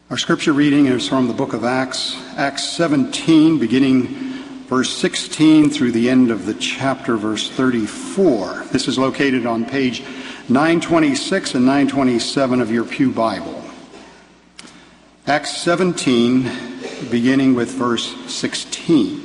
Our scripture reading is from the book of Acts, Acts 17, beginning verse 16 through the end of the chapter, verse 34. This is located on page 926 and 927 of your Pew Bible. Acts 17, beginning with verse 16.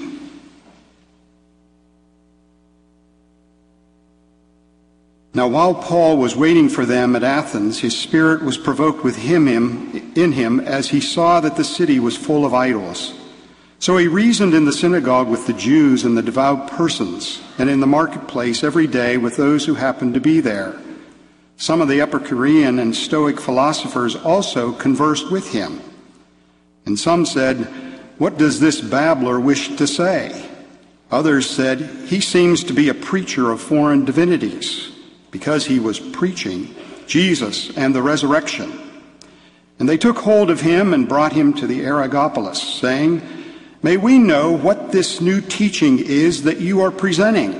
Now, while Paul was waiting for them at Athens, his spirit was provoked in him as he saw that the city was full of idols. So he reasoned in the synagogue with the Jews and the devout persons, and in the marketplace every day with those who happened to be there. Some of the Epicurean and Stoic philosophers also conversed with him. And some said, "What does this babbler wish to say?" Others said, "He seems to be a preacher of foreign divinities," because he was preaching Jesus and the resurrection. And they took hold of him and brought him to the Areopagus, saying, "May we know what this new teaching is that you are presenting?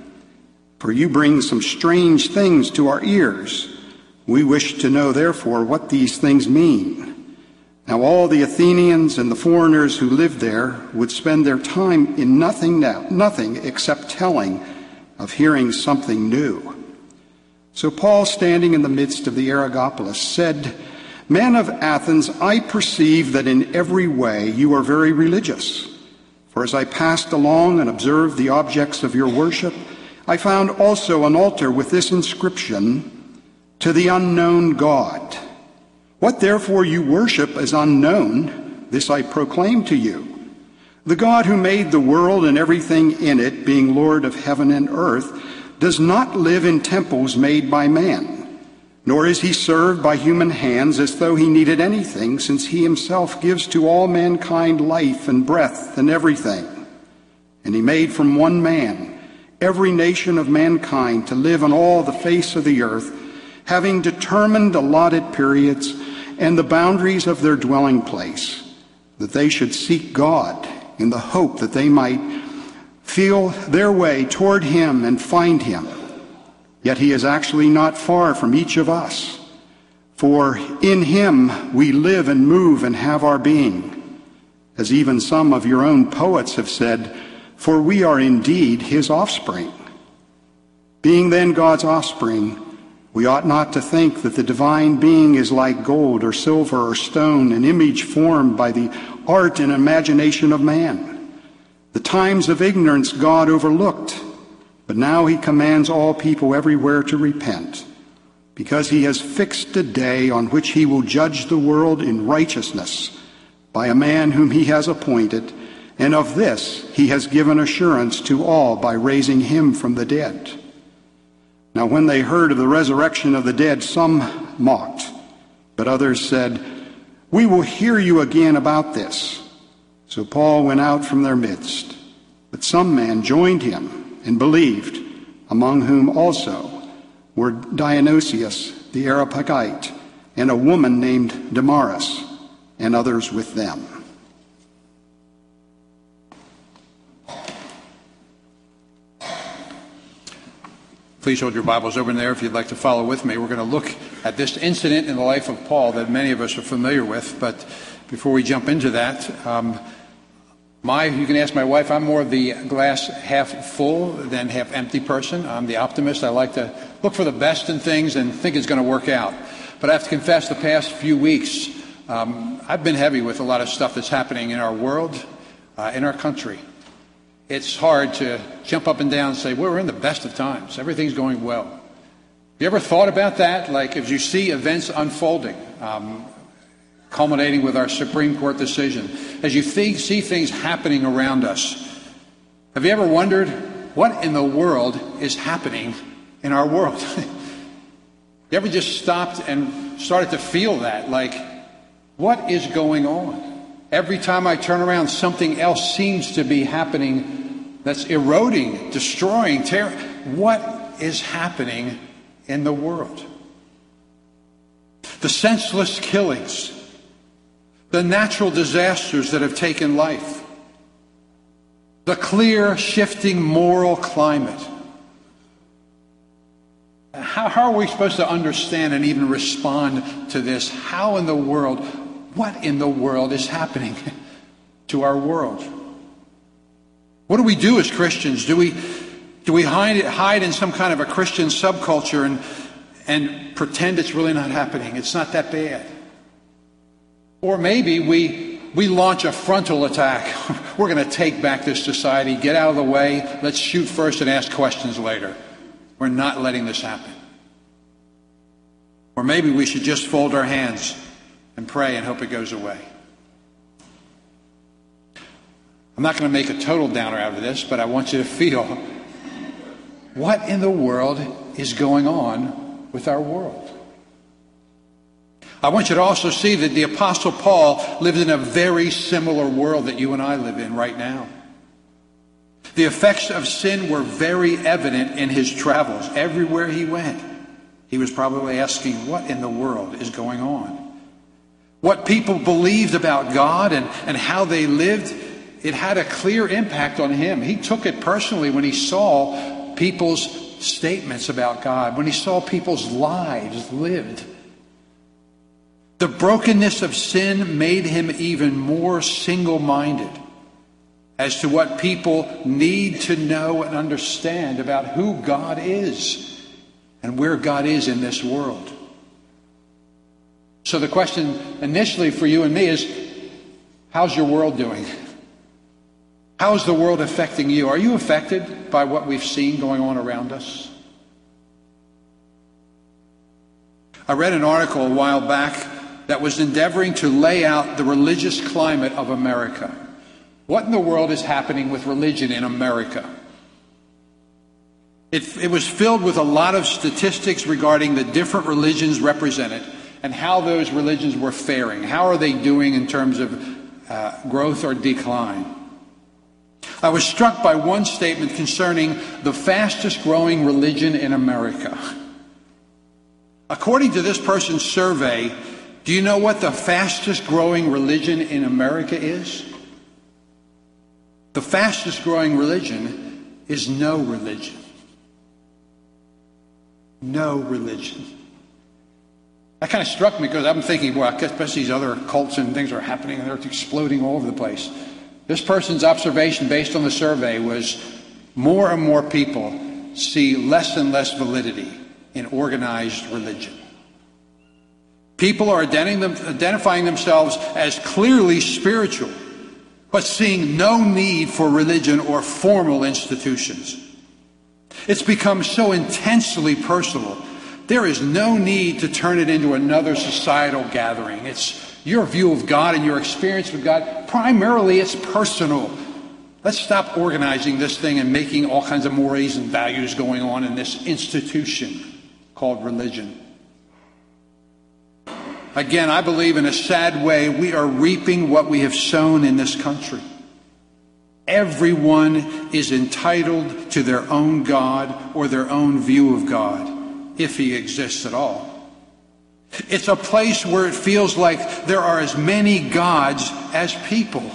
For you bring some strange things to our ears. We wish to know, therefore, what these things mean." Now all the Athenians and the foreigners who lived there would spend their time in nothing except telling of hearing something new. So Paul, standing in the midst of the Areopagus, said, "Men of Athens, I perceive that in every way you are very religious. For as I passed along and observed the objects of your worship, I found also an altar with this inscription, 'To the unknown God.' What therefore you worship as unknown, this I proclaim to you. The God who made the world and everything in it, being Lord of heaven and earth, does not live in temples made by man, nor is he served by human hands as though he needed anything, since he himself gives to all mankind life and breath and everything. And he made from one man every nation of mankind to live on all the face of the earth, having determined allotted periods and the boundaries of their dwelling place, that they should seek God in the hope that they might feel their way toward him and find him. Yet he is actually not far from each of us. For in him we live and move and have our being. As even some of your own poets have said, for we are indeed his offspring. Being then God's offspring, we ought not to think that the divine being is like gold or silver or stone, an image formed by the art and imagination of man. The times of ignorance God overlooked, but now he commands all people everywhere to repent, because he has fixed a day on which he will judge the world in righteousness by a man whom he has appointed, and of this he has given assurance to all by raising him from the dead. Now when they heard of the resurrection of the dead, some mocked, but others said, "We will hear you again about this." So Paul went out from their midst, but some men joined him and believed, among whom also were Dionysius the Areopagite and a woman named Damaris, and others with them. Please hold your Bibles open there if you'd like to follow with me. We're going to look at this incident in the life of Paul that many of us are familiar with, but before we jump into that, you can ask my wife, I'm more of the glass half full than half empty person. I'm the optimist. I like to look for the best in things and think it's going to work out. But I have to confess, the past few weeks, I've been heavy with a lot of stuff that's happening in our world, in our country. It's hard to jump up and down and say, we're in the best of times. Everything's going well. Have you ever thought about that? Like as you see events unfolding, culminating with our Supreme Court decision, as you see things happening around us, have you ever wondered what in the world is happening in our world? You ever just stopped and started to feel that? Like, what is going on? Every time I turn around, something else seems to be happening that's eroding, destroying, tearing. What is happening in the world? The senseless killings, the natural disasters that have taken life, the clear shifting moral climate. How are we supposed to understand and even respond to this? How in the world what in the world is happening to our world? What do we do as Christians? Do we hide in some kind of a Christian subculture and pretend it's really not happening? It's not that bad. Or maybe we launch a frontal attack. We're going to take back this society, get out of the way, let's shoot first and ask questions later. We're not letting this happen. Or maybe we should just fold our hands and pray and hope it goes away. I'm not going to make a total downer out of this, but I want you to feel what in the world is going on with our world. I want you to also see that the Apostle Paul lived in a very similar world that you and I live in right now. The effects of sin were very evident in his travels. Everywhere he went, he was probably asking, what in the world is going on? What people believed about God and how they lived, it had a clear impact on him. He took it personally when he saw people's statements about God, when he saw people's lives lived. The brokenness of sin made him even more single-minded as to what people need to know and understand about who God is and where God is in this world. So the question initially for you and me is, how's your world doing? How is the world affecting you? Are you affected by what we've seen going on around us? I read an article a while back that was endeavoring to lay out the religious climate of America. What in the world is happening with religion in America? It was filled with a lot of statistics regarding the different religions represented and how those religions were faring. How are they doing in terms of growth or decline? I was struck by one statement concerning the fastest growing religion in America. According to this person's survey, do you know what the fastest growing religion in America is? The fastest growing religion is no religion. No religion. That kind of struck me because I'm thinking, well, I guess these other cults and things are happening and they're exploding all over the place. This person's observation based on the survey was more and more people see less and less validity in organized religion. People are identifying themselves as clearly spiritual, but seeing no need for religion or formal institutions. It's become so intensely personal. There is no need to turn it into another societal gathering. It's your view of God and your experience with God. Primarily, it's personal. Let's stop organizing this thing and making all kinds of mores and values going on in this institution called religion. Again, I believe in a sad way we are reaping what we have sown in this country. Everyone is entitled to their own God or their own view of God, if he exists at all. It's a place where it feels like there are as many gods as people.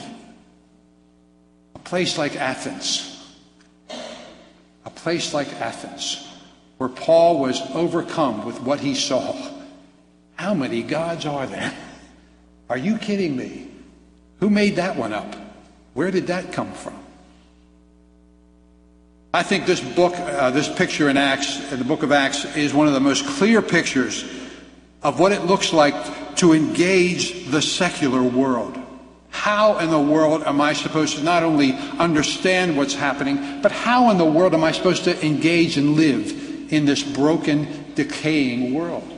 A place like Athens. A place like Athens, where Paul was overcome with what he saw. How many gods are there? Are you kidding me? Who made that one up? Where did that come from? I think this book, this picture in Acts, in the book of Acts, is one of the most clear pictures of what it looks like to engage the secular world. How in the world am I supposed to not only understand what's happening, but how in the world am I supposed to engage and live in this broken, decaying world?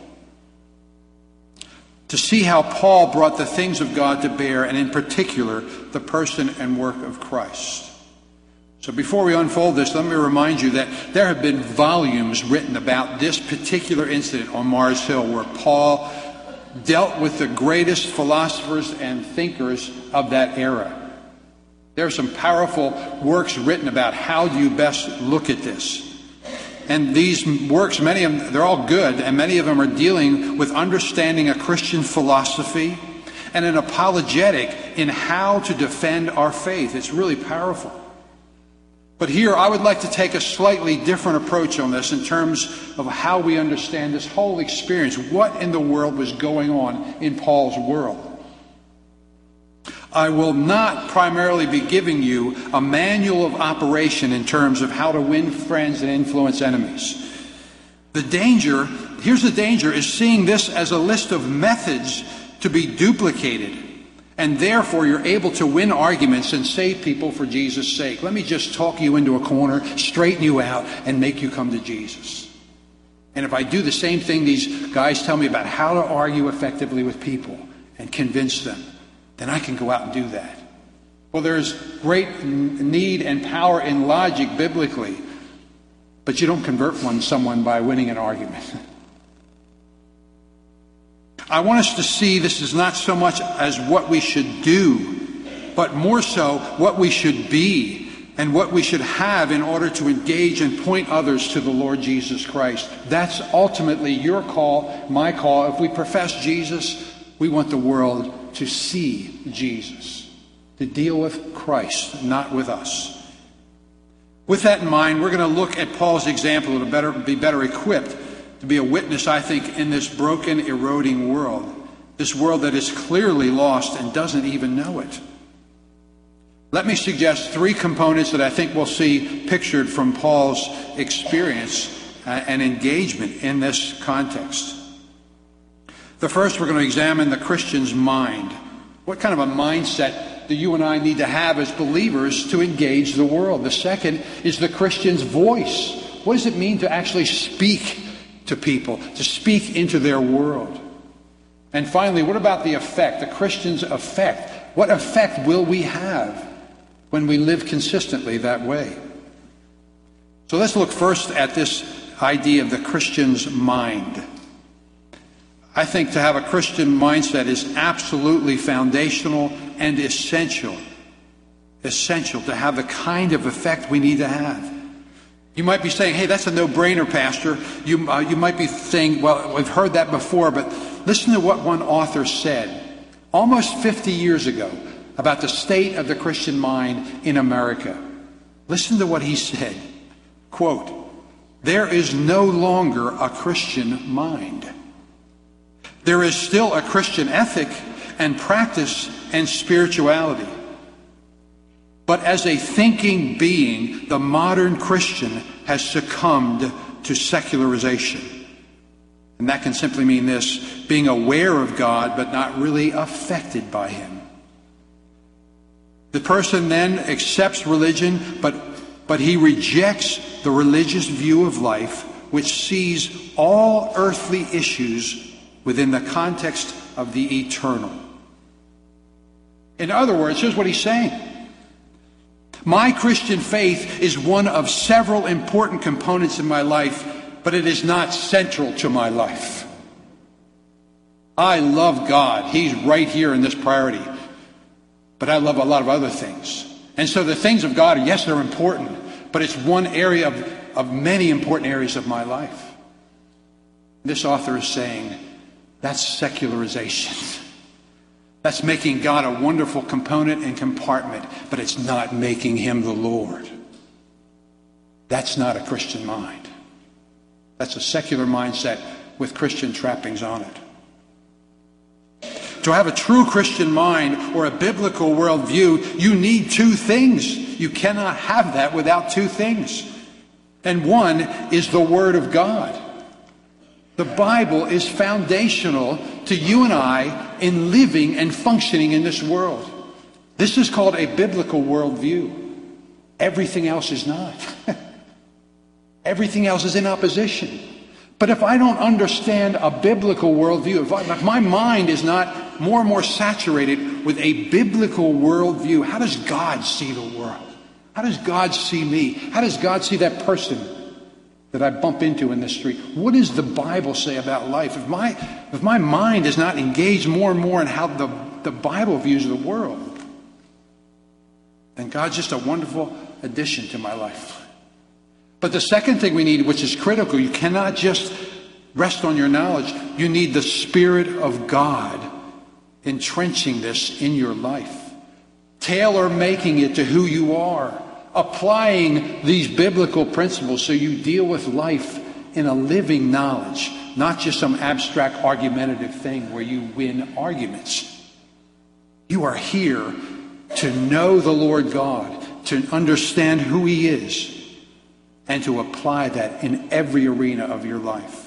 To see how Paul brought the things of God to bear, and in particular, the person and work of Christ. So before we unfold this, let me remind you that there have been volumes written about this particular incident on Mars Hill, where Paul dealt with the greatest philosophers and thinkers of that era. There are some powerful works written about how do you best look at this. And these works, many of them, they're all good, and many of them are dealing with understanding a Christian philosophy and an apologetic in how to defend our faith. It's really powerful. But here, I would like to take a slightly different approach on this in terms of how we understand this whole experience. What in the world was going on in Paul's world? I will not primarily be giving you a manual of operation in terms of how to win friends and influence enemies. Here's the danger, is seeing this as a list of methods to be duplicated, and therefore you're able to win arguments and save people for Jesus' sake. Let me just talk you into a corner, straighten you out, and make you come to Jesus. And if I do the same thing these guys tell me about how to argue effectively with people and convince them, then I can go out and do that. Well, there's great need and power in logic biblically, but you don't convert someone by winning an argument. I want us to see this is not so much as what we should do, but more so what we should be and what we should have in order to engage and point others to the Lord Jesus Christ. That's ultimately your call, my call. If we profess Jesus, we want the world to see Jesus, to deal with Christ, not with us. With that in mind, we're going to look at Paul's example to be better equipped to be a witness, I think, in this broken, eroding world, this world that is clearly lost and doesn't even know it. Let me suggest three components that I think we'll see pictured from Paul's experience and engagement in this context. The first, we're going to examine the Christian's mind. What kind of a mindset do you and I need to have as believers to engage the world? The second is the Christian's voice. What does it mean to actually speak to people, to speak into their world? And finally, what about the effect, the Christian's effect? What effect will we have when we live consistently that way? So let's look first at this idea of the Christian's mind. I think to have a Christian mindset is absolutely foundational and essential to have the kind of effect we need to have. You might be saying, hey, that's a no-brainer, Pastor. You might be saying, well, we've heard that before, but listen to what one author said almost 50 years ago about the state of the Christian mind in America. Listen to what he said. Quote, "There is no longer a Christian mind. There is still a Christian ethic and practice and spirituality. But as a thinking being, the modern Christian has succumbed to secularization." And that can simply mean this: being aware of God, but not really affected by Him. The person then accepts religion, but he rejects the religious view of life, which sees all earthly issues within the context of the eternal. In other words, here's what he's saying. My Christian faith is one of several important components in my life, but it is not central to my life. I love God. He's right here in this priority. But I love a lot of other things. And so the things of God, yes, they're important, but it's one area of many important areas of my life. This author is saying, that's secularization. That's making God a wonderful component and compartment, but it's not making Him the Lord. That's not a Christian mind. That's a secular mindset with Christian trappings on it. To have a true Christian mind or a biblical worldview, you need two things. You cannot have that without two things. And one is the Word of God. The Bible is foundational to you and I in living and functioning in this world. This is called a biblical worldview. Everything else is not. Everything else is in opposition. But if I don't understand a biblical worldview, if my mind is not more and more saturated with a biblical worldview, how does God see the world? How does God see me? How does God see that person that I bump into in the street? What does the Bible say about life? If my mind is not engaged more and more in how the Bible views the world, then God's just a wonderful addition to my life. But the second thing we need, which is critical, you cannot just rest on your knowledge. You need the Spirit of God entrenching this in your life, tailor-making it to who you are, applying these biblical principles so you deal with life in a living knowledge, not just some abstract argumentative thing where you win arguments. You are here to know the Lord God, to understand who He is, and to apply that in every arena of your life.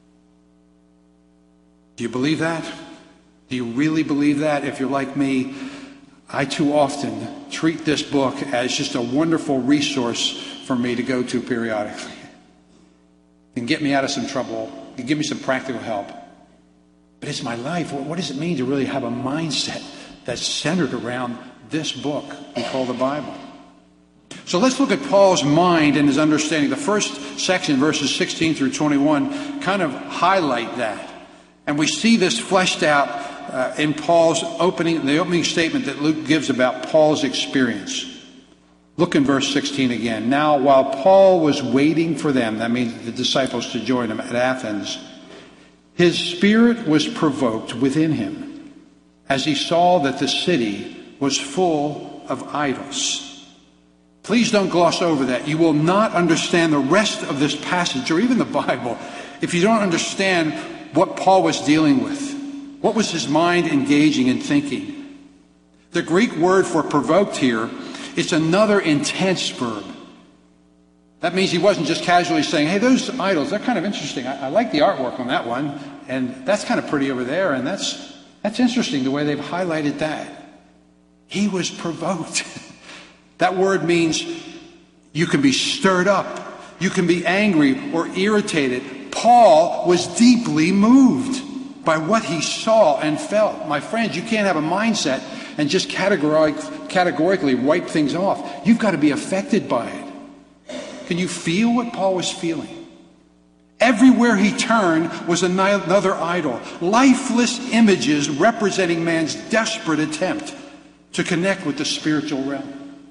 Do you believe that? Do you really believe that? If you're like me, I too often treat this book as just a wonderful resource for me to go to periodically. It can get me out of some trouble. It can give me some practical help. But it's my life. What does it mean to really have a mindset that's centered around this book we call the Bible? So let's look at Paul's mind and his understanding. The first section, verses 16 through 21, kind of highlight that. And we see this fleshed out in Paul's the opening statement that Luke gives about Paul's experience. Look in verse 16 again. Now, while Paul was waiting for them, that means the disciples to join him at Athens, his spirit was provoked within him as he saw that the city was full of idols. Please don't gloss over that. You will not understand the rest of this passage or even the Bible if you don't understand what Paul was dealing with. What was his mind engaging and thinking? The Greek word for provoked here, it's another intense verb. That means he wasn't just casually saying, hey, those idols, they're kind of interesting. I like the artwork on that one, and that's kind of pretty over there, and that's interesting the way they've highlighted that. He was provoked. That word means you can be stirred up, you can be angry or irritated. Paul was deeply moved by what he saw and felt. My friends, you can't have a mindset and just categorically wipe things off. You've got to be affected by it. Can you feel what Paul was feeling? Everywhere he turned was another idol. Lifeless images representing man's desperate attempt to connect with the spiritual realm.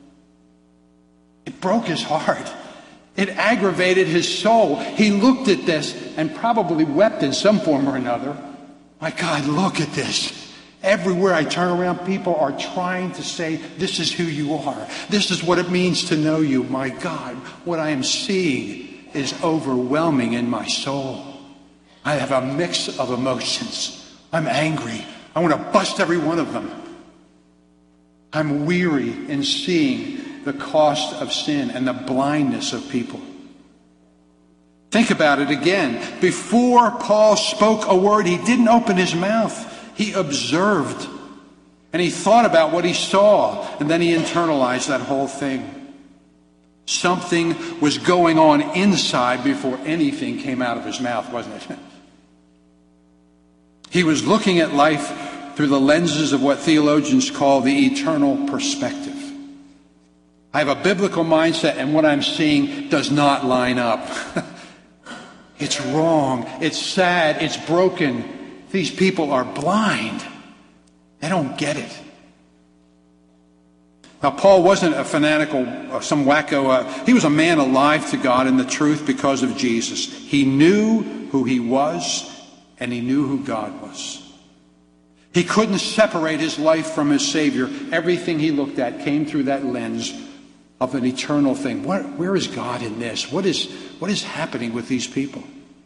It broke his heart. It aggravated his soul. He looked at this and probably wept in some form or another. My God, look at this. Everywhere I turn around, people are trying to say, this is who you are. This is what it means to know you. My God, what I am seeing is overwhelming in my soul. I have a mix of emotions. I'm angry. I want to bust every one of them. I'm weary in seeing the cost of sin and the blindness of people. Think about it again. Before Paul spoke a word, he didn't open his mouth. He observed. And he thought about what he saw. And then he internalized that whole thing. Something was going on inside before anything came out of his mouth, wasn't it? He was looking at life through the lenses of what theologians call the eternal perspective. I have a biblical mindset, and what I'm seeing does not line up. It's wrong. It's sad. It's broken. These people are blind. They don't get it. Now, Paul wasn't a fanatical, some wacko. He was a man alive to God and the truth because of Jesus. He knew who he was, and he knew who God was. He couldn't separate his life from his Savior. Everything he looked at came through that lens of an eternal thing. Where is God in this? What is happening with these people?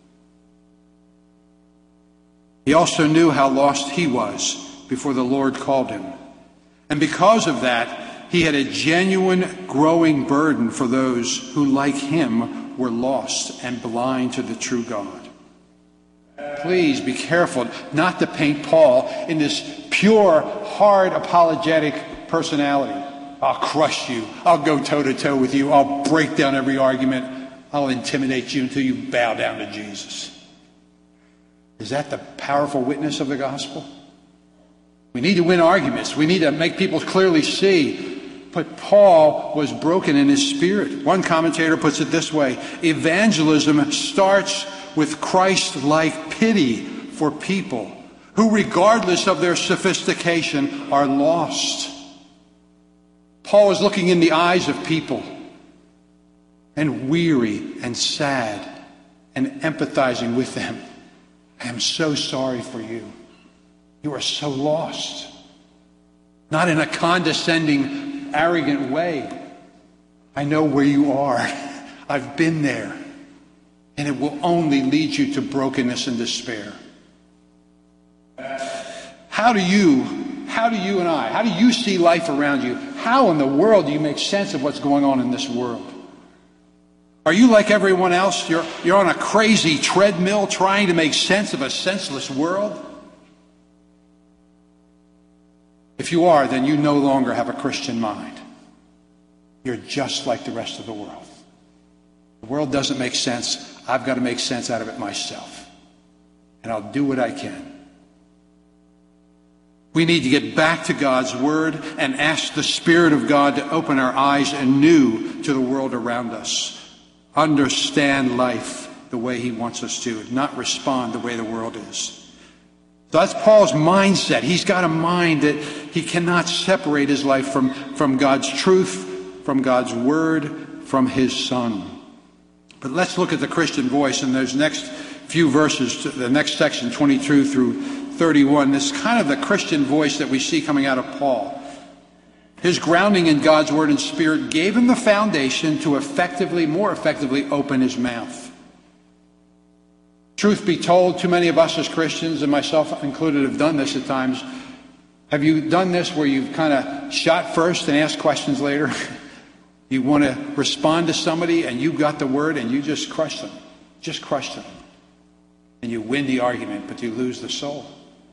He also knew how lost he was before the Lord called him. And because of that, he had a genuine growing burden for those who, like him, were lost and blind to the true God. Please be careful not to paint Paul in this pure, hard, apologetic personality. I'll crush you. I'll go toe-to-toe with you. I'll break down every argument. I'll intimidate you until you bow down to Jesus. Is that the powerful witness of the gospel? We need to win arguments. We need to make people clearly see. But Paul was broken in his spirit. One commentator puts it this way: evangelism starts with Christ-like pity for people who, regardless of their sophistication, are lost. Paul was looking in the eyes of people and weary and sad and empathizing with them. I am so sorry for you. You are so lost. Not in a condescending, arrogant way. I know where you are. I've been there. And it will only lead you to brokenness and despair. How do you How do you and I, how do you see life around you? How in the world do you make sense of what's going on in this world? Are you like everyone else? You're on a crazy treadmill trying to make sense of a senseless world? If you are, then you no longer have a Christian mind. You're just like the rest of the world. The world doesn't make sense. I've got to make sense out of it myself. And I'll do what I can. We need to get back to God's Word and ask the Spirit of God to open our eyes anew to the world around us. Understand life the way He wants us to, not respond the way the world is. So that's Paul's mindset. He's got a mind that he cannot separate his life from God's truth, from God's Word, from His Son. But let's look at the Christian voice in those next few verses, the next section, 22 through 31. This is kind of the Christian voice that we see coming out of Paul. His grounding in God's Word and Spirit gave him the foundation to more effectively open his mouth. Truth be told, too many of us as Christians, and myself included, have done this at times. Have you done this where you've kind of shot first and asked questions later? You want to respond to somebody and you got the word and you just crush them. Just crush them. And you win the argument, but you lose the soul.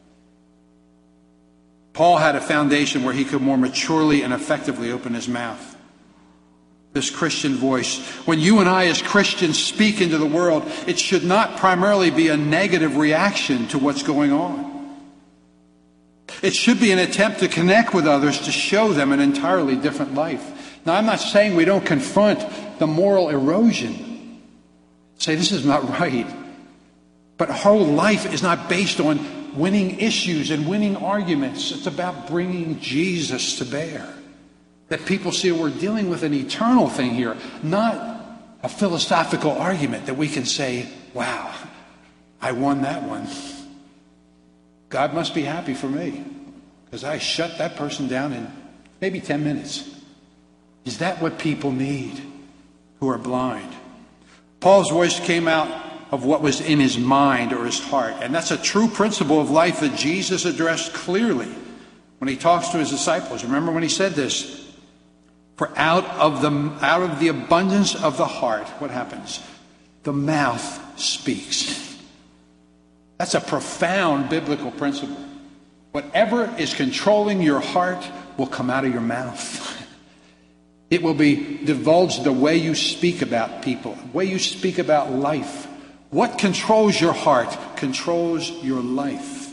Paul had a foundation where he could more maturely and effectively open his mouth. This Christian voice. When you and I as Christians speak into the world, it should not primarily be a negative reaction to what's going on. It should be an attempt to connect with others to show them an entirely different life. Now, I'm not saying we don't confront the moral erosion. Say, this is not right. But our whole life is not based on winning issues and winning arguments. It's about bringing Jesus to bear. That people see we're dealing with an eternal thing here, not a philosophical argument that we can say, wow, I won that one. God must be happy for me because I shut that person down in maybe 10 minutes. Is that what people need who are blind? Paul's voice came out of what was in his mind or his heart. And that's a true principle of life that Jesus addressed clearly when He talks to His disciples. Remember when He said this? For out of the abundance of the heart, what happens? The mouth speaks. That's a profound biblical principle. Whatever is controlling your heart will come out of your mouth. It will be divulged the way you speak about people, the way you speak about life. What controls your heart controls your life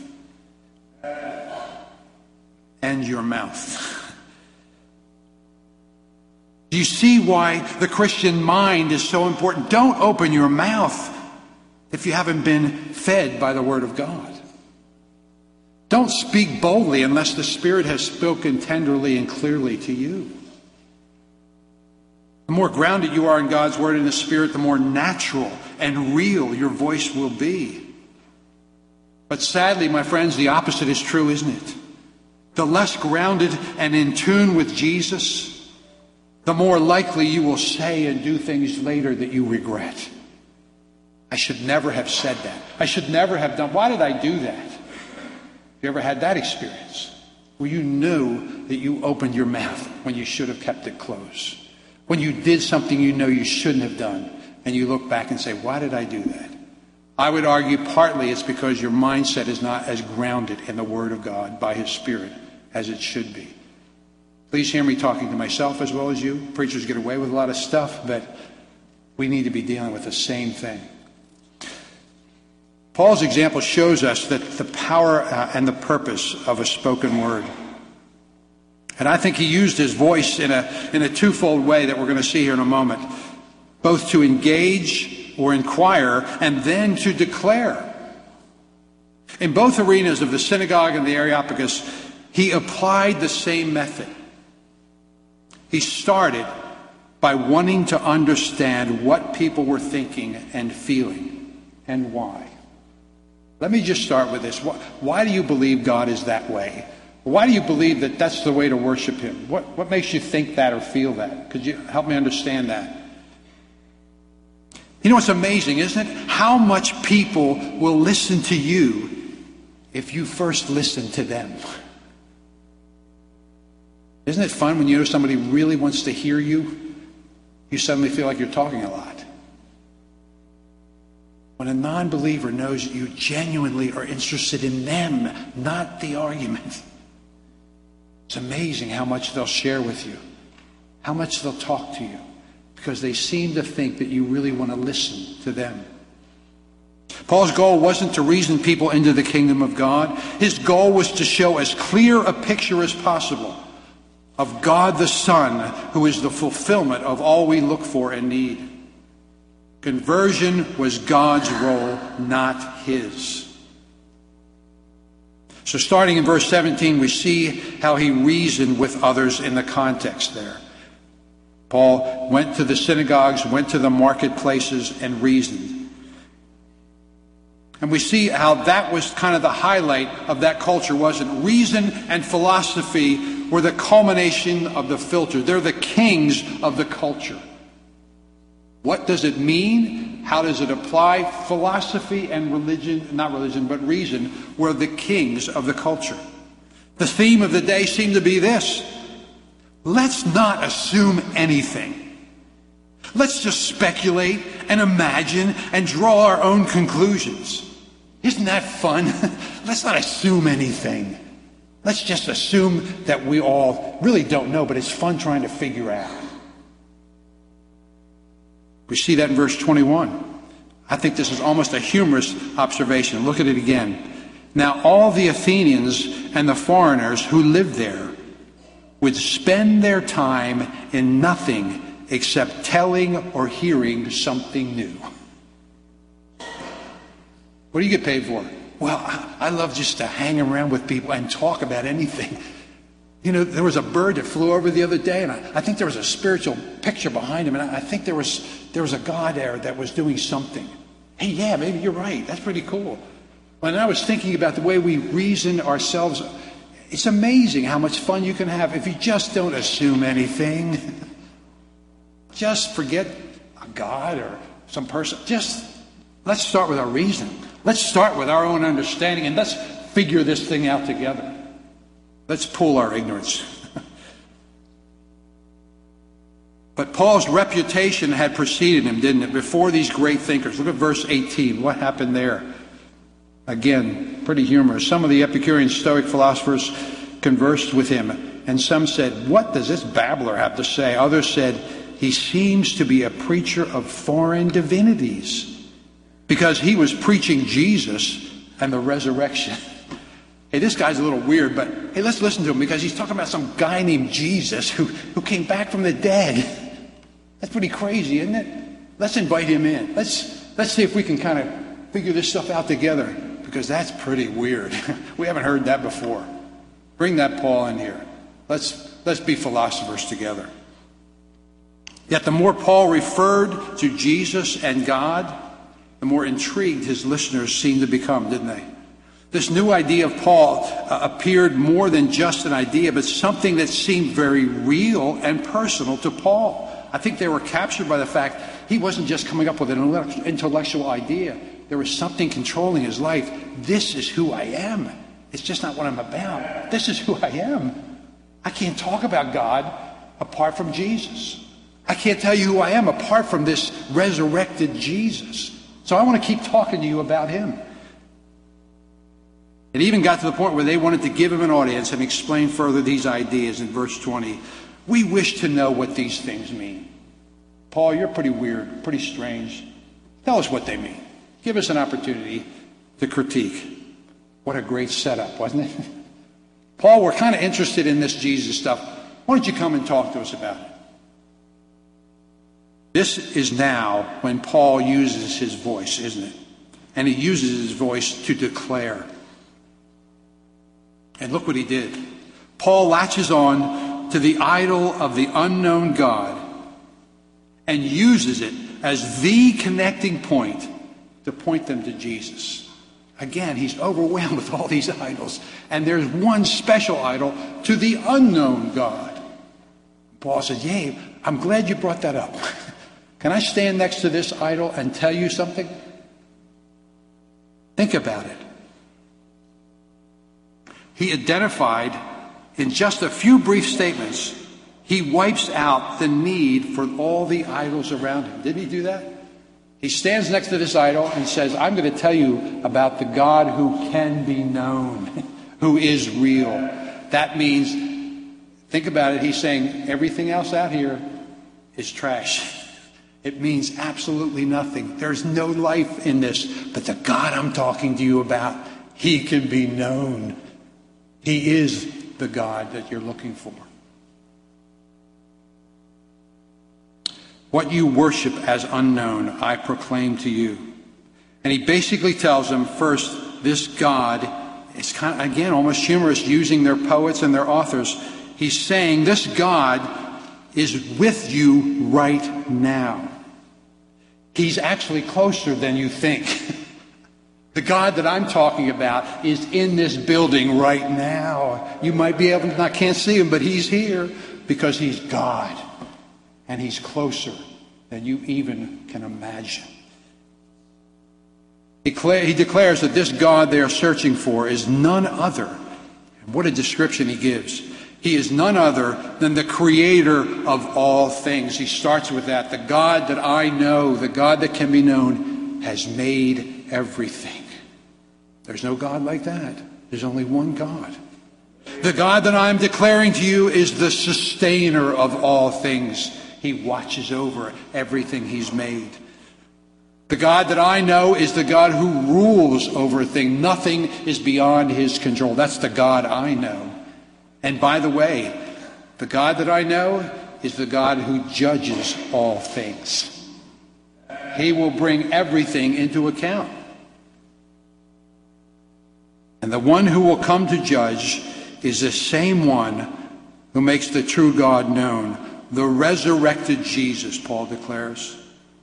and your mouth. Do you see why the Christian mind is so important? Don't open your mouth if you haven't been fed by the Word of God. Don't speak boldly unless the Spirit has spoken tenderly and clearly to you. The more grounded you are in God's Word and the Spirit, the more natural and real your voice will be. But sadly, my friends, the opposite is true, isn't it? The less grounded and in tune with Jesus, the more likely you will say and do things later that you regret. I should never have said that. I should never have done. Why did I do that? Have you ever had that experience where you knew that you opened your mouth when you should have kept it closed? When you did something you know you shouldn't have done, and you look back and say, why did I do that? I would argue partly it's because your mindset is not as grounded in the Word of God by His Spirit as it should be. Please hear me talking to myself as well as you. Preachers get away with a lot of stuff, but we need to be dealing with the same thing. Paul's example shows us that the power and the purpose of a spoken word. And I think he used his voice in a twofold way that we're going to see here in a moment. Both to engage or inquire and then to declare. In both arenas of the synagogue and the Areopagus, he applied the same method. He started by wanting to understand what people were thinking and feeling and why. Let me just start with this. Why do you believe God is that way? Why do you believe that that's the way to worship Him? What makes you think that or feel that? Could you help me understand that? You know, it's amazing, isn't it? How much people will listen to you if you first listen to them. Isn't it fun when you know somebody really wants to hear you? You suddenly feel like you're talking a lot. When a non-believer knows you genuinely are interested in them, not the argument. It's amazing how much they'll share with you, how much they'll talk to you, because they seem to think that you really want to listen to them. Paul's goal wasn't to reason people into the kingdom of God. His goal was to show as clear a picture as possible of God the Son, who is the fulfillment of all we look for and need. Conversion was God's role, not his. So starting in verse 17, we see how he reasoned with others in the context there. Paul went to the synagogues, went to the marketplaces, and reasoned. And we see how that was kind of the highlight of that culture, wasn't it? Reason and philosophy were the culmination of the filter. They're the kings of the culture. What does it mean? How does it apply? Philosophy and religion, not religion, but reason, were the kings of the culture. The theme of the day seemed to be this: let's not assume anything. Let's just speculate and imagine and draw our own conclusions. Isn't that fun? Let's not assume anything. Let's just assume that we all really don't know, but it's fun trying to figure out. We see that in verse 21. I think this is almost a humorous observation. Look at it again. Now all the Athenians and the foreigners who lived there would spend their time in nothing except telling or hearing something new. What do you get paid for? Well, I love just to hang around with people and talk about anything. You know, there was a bird that flew over the other day, and I think there was a spiritual picture behind him, and I think there was a God there that was doing something. Hey, yeah, maybe you're right. That's pretty cool. When I was thinking about the way we reason ourselves, it's amazing how much fun you can have if you just don't assume anything. Just forget a God or some person. Just let's start with our reason. Let's start with our own understanding, and let's figure this thing out together. Let's pull our ignorance. But Paul's reputation had preceded him, didn't it? Before these great thinkers. Look at verse 18. What happened there? Again, pretty humorous. Some of the Epicurean Stoic philosophers conversed with him, and some said, "What does this babbler have to say?" Others said, "He seems to be a preacher of foreign divinities," because he was preaching Jesus and the resurrection. Hey, this guy's a little weird, but hey, let's listen to him, because he's talking about some guy named Jesus who came back from the dead. That's pretty crazy, isn't it? Let's invite him in. Let's see if we can kind of figure this stuff out together, because that's pretty weird. We haven't heard that before. Bring that Paul in here. Let's be philosophers together. Yet the more Paul referred to Jesus and God, the more intrigued his listeners seemed to become, didn't they? This new idea of Paul appeared more than just an idea, but something that seemed very real and personal to Paul. I think they were captured by the fact he wasn't just coming up with an intellectual idea. There was something controlling his life. This is who I am. It's just not what I'm about. This is who I am. I can't talk about God apart from Jesus. I can't tell you who I am apart from this resurrected Jesus. So I want to keep talking to you about him. It even got to the point where they wanted to give him an audience and explain further these ideas in verse 20. We wish to know what these things mean. Paul, you're pretty weird, pretty strange. Tell us what they mean. Give us an opportunity to critique. What a great setup, wasn't it? Paul, we're kind of interested in this Jesus stuff. Why don't you come and talk to us about it? This is now when Paul uses his voice, isn't it? And he uses his voice to declare. And look what he did. Paul latches on to the idol of the unknown God and uses it as the connecting point to point them to Jesus. Again, he's overwhelmed with all these idols. And there's one special idol to the unknown God. Paul said, "Yay, I'm glad you brought that up. Can I stand next to this idol and tell you something?" Think about it. He identified in just a few brief statements, he wipes out the need for all the idols around him. Didn't he do that? He stands next to this idol and says, I'm going to tell you about the God who can be known, who is real. That means, think about it, he's saying everything else out here is trash. It means absolutely nothing. There's no life in this. But the God I'm talking to you about, he can be known. He is the God that you're looking for. What you worship as unknown, I proclaim to you. And he basically tells them, first, this God, it's kind of, again, almost humorous using their poets and their authors. He's saying this God is with you right now. He's actually closer than you think. The God that I'm talking about is in this building right now. You might be able to, I can't see him, but he's here because he's God. And he's closer than you even can imagine. He declares that this God they are searching for is none other. What a description he gives. He is none other than the creator of all things. He starts with that. The God that I know, the God that can be known, has made everything. There's no God like that. There's only one God. The God that I'm declaring to you is the sustainer of all things. He watches over everything he's made. The God that I know is the God who rules over a thing. Nothing is beyond his control. That's the God I know. And by the way, the God that I know is the God who judges all things. He will bring everything into account. And the one who will come to judge is the same one who makes the true God known, the resurrected Jesus, Paul declares.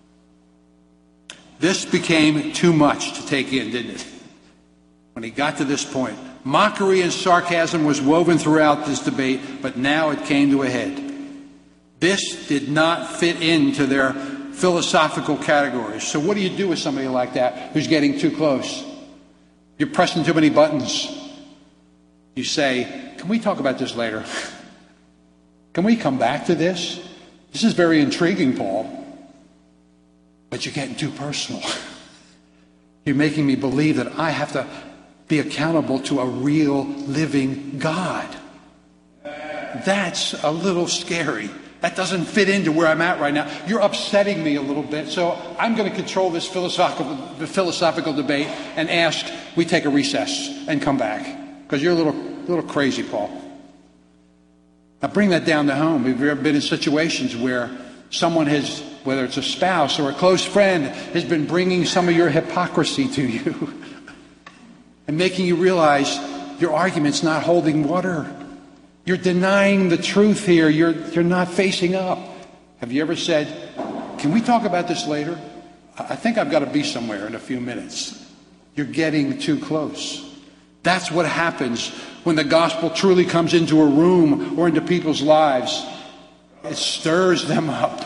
This became too much to take in, didn't it? When he got to this point. Mockery and sarcasm was woven throughout this debate, but now it came to a head. This did not fit into their philosophical categories. So what do you do with somebody like that who's getting too close? You're pressing too many buttons. You say, can we talk about this later? Can we come back to this? This is very intriguing, Paul. But you're getting too personal. You're making me believe that I have to be accountable to a real living God. That's a little scary. That doesn't fit into where I'm at right now. You're upsetting me a little bit, so I'm going to control this philosophical debate and ask we take a recess and come back. Because you're a little crazy, Paul. Now bring that down to home. Have you ever been in situations where someone has, whether it's a spouse or a close friend, has been bringing some of your hypocrisy to you and making you realize your argument's not holding water. You're denying the truth here. You're not facing up. Have you ever said, can we talk about this later? I think I've got to be somewhere in a few minutes. You're getting too close. That's what happens when the gospel truly comes into a room or into people's lives. It stirs them up.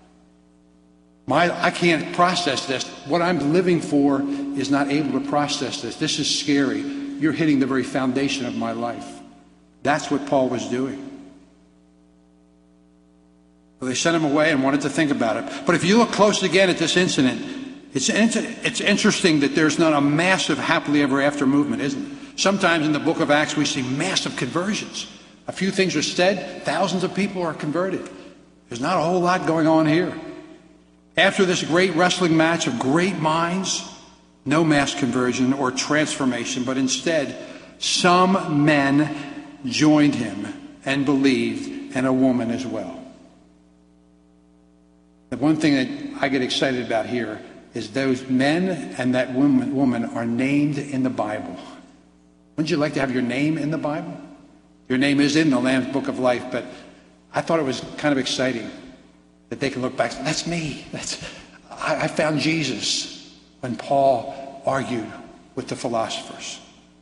I can't process this. What I'm living for is not able to process this. This is scary. You're hitting the very foundation of my life. That's what Paul was doing. Well, they sent him away and wanted to think about it. But if you look close again at this incident, it's interesting that there's not a massive happily ever after movement, isn't it? Sometimes in the book of Acts we see massive conversions. A few things are said, thousands of people are converted. There's not a whole lot going on here. After this great wrestling match of great minds, no mass conversion or transformation, but instead some men joined him and believed, and a woman as well. The one thing that I get excited about here is those men and that woman are named in the Bible. Wouldn't you like to have your name in the Bible? Your name is in the Lamb's Book of Life, but I thought it was kind of exciting that they can look back. That's me. I found Jesus when Paul argued with the philosophers.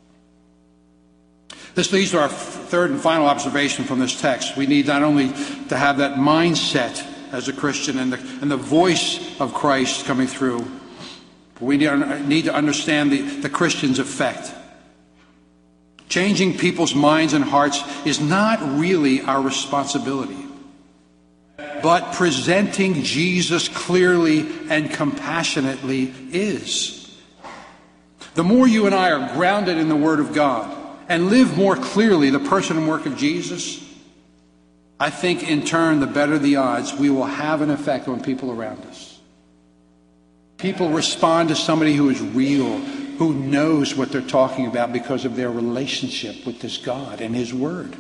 This leads to our third and final observation from this text. We need not only to have that mindset as a Christian and the voice of Christ coming through, but we need to understand the Christian's effect. Changing people's minds and hearts is not really our responsibility. But presenting Jesus clearly and compassionately is. The more you and I are grounded in the Word of God and live more clearly the person and work of Jesus, I think in turn the better the odds we will have an effect on people around us. People respond to somebody who is real, who knows what they're talking about because of their relationship with this God and His Word.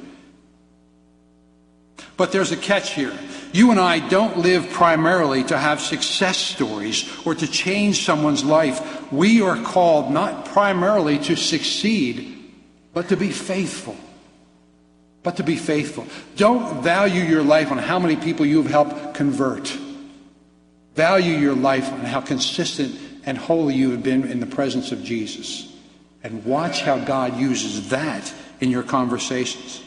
But there's a catch here. You and I don't live primarily to have success stories or to change someone's life. We are called not primarily to succeed, but to be faithful. But to be faithful. Don't value your life on how many people you've helped convert. Value your life on how consistent and holy you have been in the presence of Jesus. And watch how God uses that in your conversations.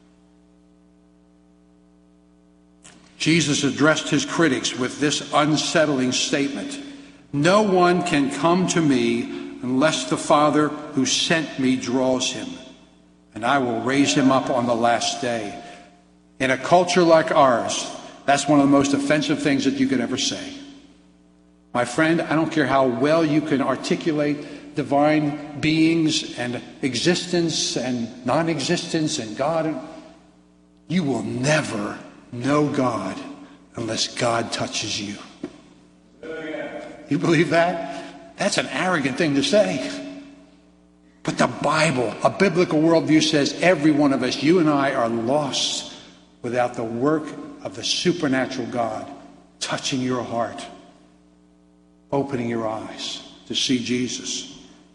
Jesus addressed his critics with this unsettling statement. No one can come to me unless the Father who sent me draws him, and I will raise him up on the last day. In a culture like ours, that's one of the most offensive things that you could ever say. My friend, I don't care how well you can articulate divine beings and existence and non-existence and God, you will never know God unless God touches you. You believe that? That's an arrogant thing to say. But the Bible, a biblical worldview, says every one of us, you and I, are lost without the work of the supernatural God touching your heart, opening your eyes to see Jesus.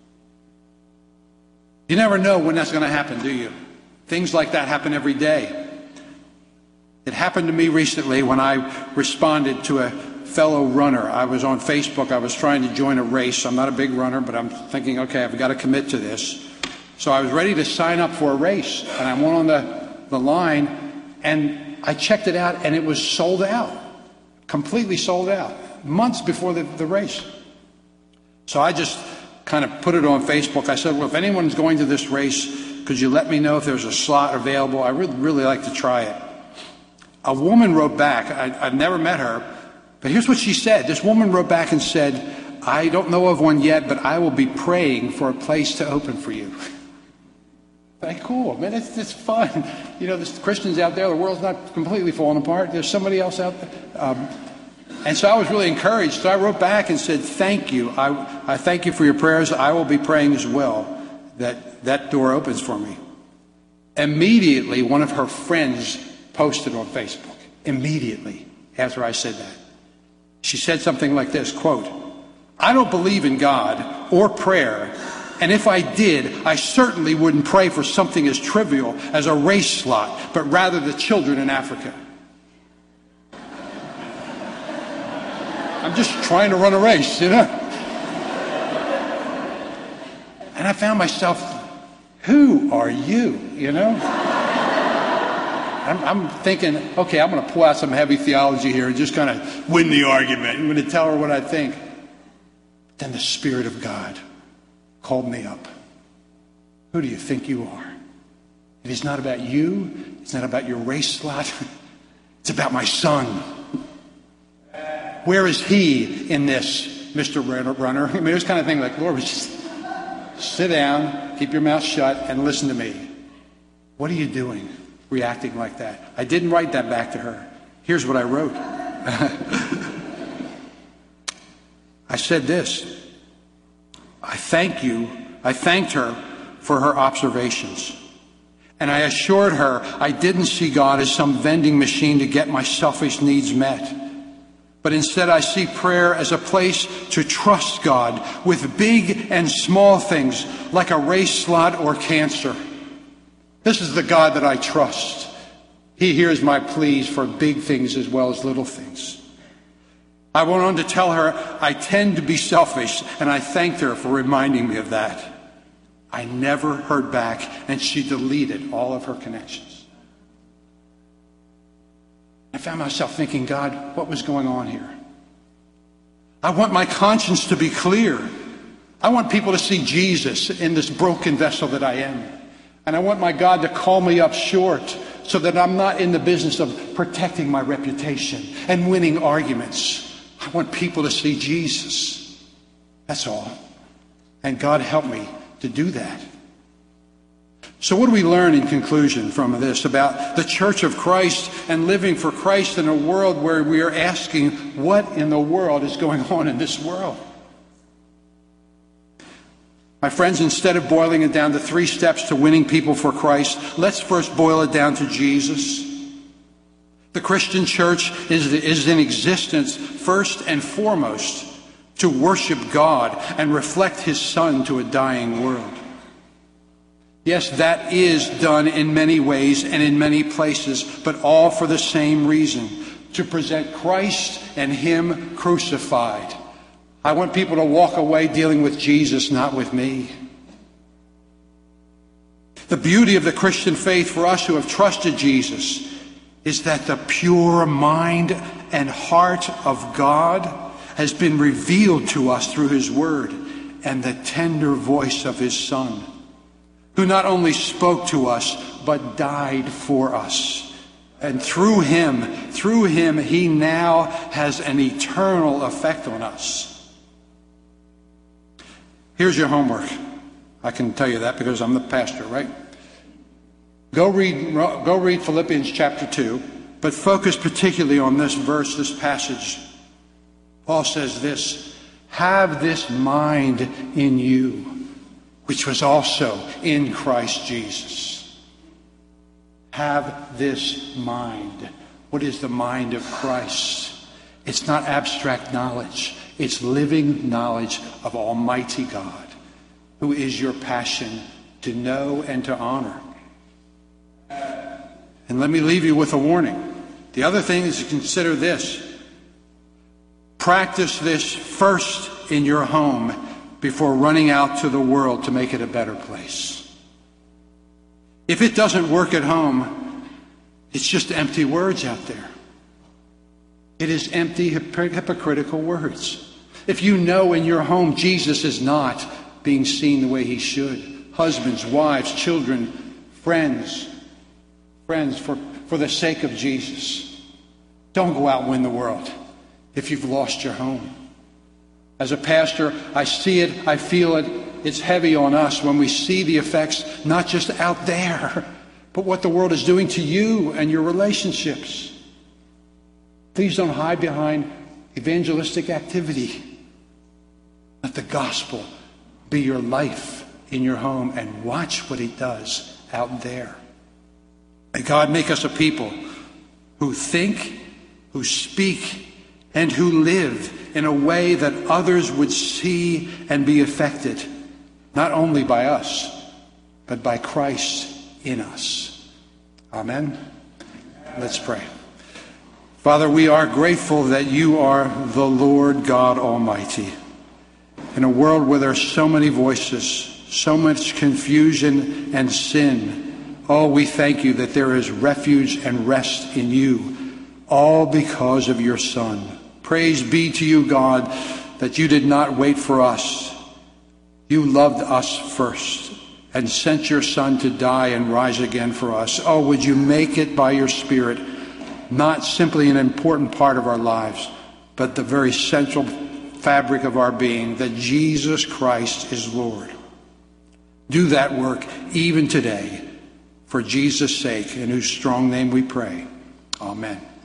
You never know when that's going to happen, do you? Things like that happen every day. It happened to me recently when I responded to a fellow runner. I was on Facebook. I was trying to join a race. I'm not a big runner, but I'm thinking, okay, I've got to commit to this. So I was ready to sign up for a race, and I went on the line, and I checked it out, and it was sold out, completely sold out, months before the race. So I just kind of put it on Facebook. I said, well, if anyone's going to this race, could you let me know if there's a slot available? I would really like to try it. A woman wrote back. I'd never met her, but here's what she said. This woman wrote back and said, I don't know of one yet, but I will be praying for a place to open for you. Like, cool, man, it's fun. You know, there's Christians out there, the world's not completely falling apart. There's somebody else out there. And so I was really encouraged. So I wrote back and said, thank you. I thank you for your prayers. I will be praying as well that door opens for me. Immediately, one of her friends posted on Facebook, immediately after I said that. She said something like this, quote, I don't believe in God or prayer, and if I did, I certainly wouldn't pray for something as trivial as a race slot, but rather the children in Africa. I'm just trying to run a race, you know? And I found myself, who are you, you know? I'm thinking, okay, I'm going to pull out some heavy theology here and just kind of win the argument. I'm going to tell her what I think. But then the Spirit of God called me up. Who do you think you are? It is not about you. It's not about your race slot. It's about my son. Where is he in this, Mr. Runner? I mean, it was kind of thing like, Lord, just sit down, keep your mouth shut, and listen to me. What are you doing? Reacting like that. I didn't write that back to her. Here's what I wrote. I said this. I thanked her for her observations. And I assured her I didn't see God as some vending machine to get my selfish needs met. But instead I see prayer as a place to trust God with big and small things like a race slot or cancer. This is the God that I trust. He hears my pleas for big things as well as little things. I went on to tell her I tend to be selfish, and I thanked her for reminding me of that. I never heard back, and she deleted all of her connections. I found myself thinking, God, what was going on here? I want my conscience to be clear. I want people to see Jesus in this broken vessel that I am. And I want my God to call me up short so that I'm not in the business of protecting my reputation and winning arguments. I want people to see Jesus. That's all. And God help me to do that. So what do we learn in conclusion from this about the Church of Christ and living for Christ in a world where we are asking, what in the world is going on in this world? My friends, instead of boiling it down to 3 steps to winning people for Christ, let's first boil it down to Jesus. The Christian church is in existence first and foremost to worship God and reflect His Son to a dying world. Yes, that is done in many ways and in many places, but all for the same reason, to present Christ and Him crucified. I want people to walk away dealing with Jesus, not with me. The beauty of the Christian faith for us who have trusted Jesus is that the pure mind and heart of God has been revealed to us through His Word and the tender voice of His Son, who not only spoke to us, but died for us. And through Him, He now has an eternal effect on us. Here's your homework. I can tell you that because I'm the pastor, right? Go read Philippians chapter 2, but focus particularly on this verse, this passage. Paul says this, have this mind in you, which was also in Christ Jesus. Have this mind. What is the mind of Christ? It's not abstract knowledge. It's living knowledge of Almighty God, who is your passion to know and to honor. And let me leave you with a warning. The other thing is to consider this. Practice this first in your home before running out to the world to make it a better place. If it doesn't work at home, it's just empty words out there. It is empty, hypocritical words. If you know in your home Jesus is not being seen the way He should, husbands, wives, children, friends, for the sake of Jesus, don't go out and win the world if you've lost your home. As a pastor, I see it, I feel it. It's heavy on us when we see the effects, not just out there, but what the world is doing to you and your relationships. Please don't hide behind evangelistic activity. Let the gospel be your life in your home and watch what He does out there. May God make us a people who think, who speak, and who live in a way that others would see and be affected, not only by us, but by Christ in us. Amen. Let's pray. Father, we are grateful that You are the Lord God Almighty. In a world where there are so many voices, so much confusion and sin, oh, we thank You that there is refuge and rest in You, all because of Your Son. Praise be to You, God, that You did not wait for us. You loved us first and sent Your Son to die and rise again for us. Oh, would You make it by Your Spirit not simply an important part of our lives, but the very central fabric of our being, that Jesus Christ is Lord. Do that work even today, for Jesus' sake, in whose strong name we pray. Amen.